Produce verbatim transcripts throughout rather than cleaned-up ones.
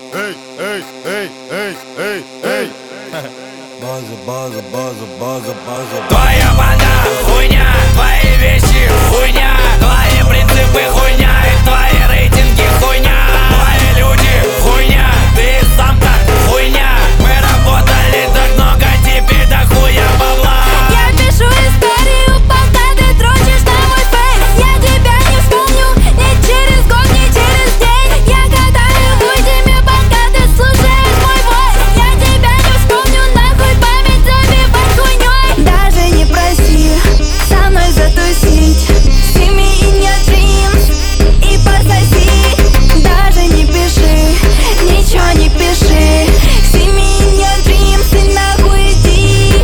эй, эй, эй, эй, эй, эй. База, база, база, база, база. Твоя банда хуйня, твои вещи хуйня, твои принципы хуйня и твои рейтинги хуйня, твои люди хуйня, ты сам так хуйня. Мы работали так много, теперь до хуя бабла. Я пишу историю, пока ты дрочишь на мой фейс. Я тебя не вспомню ни через год, ни через день. Я гадаю, уйдеми, пока ты слушаешь мой войс. Я тебя не вспомню, нахуй память забивать хуйней. Даже не проси со мной затусить, сними и не джинс и пососи. Даже не пиши, ничего не пиши, сними и не джинс и нахуй иди.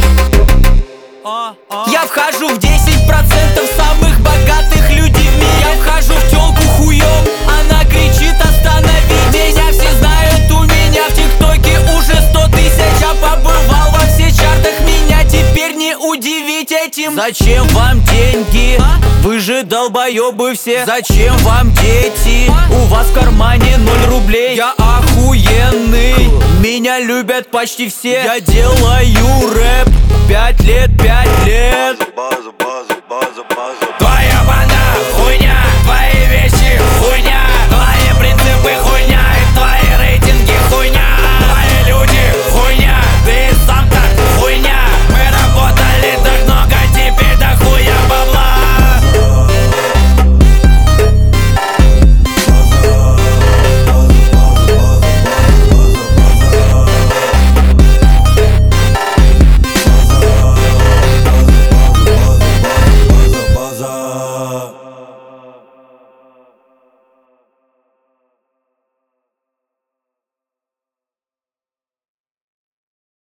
Я вхожу в десять процентов самых богатых людей в мире. Я вхожу в тёлку хуём, она кричит остановить. Меня все знают, у меня в тиктоке уже сто тысяч. Я побывал во всех чартах, меня теперь не удивить этим. Зачем вам деньги? Вы же долбоёбы все. Зачем вам дети? У вас в кармане ноль рублей. Я охуенный, меня любят почти все. Я делаю рэп пять лет, пять лет.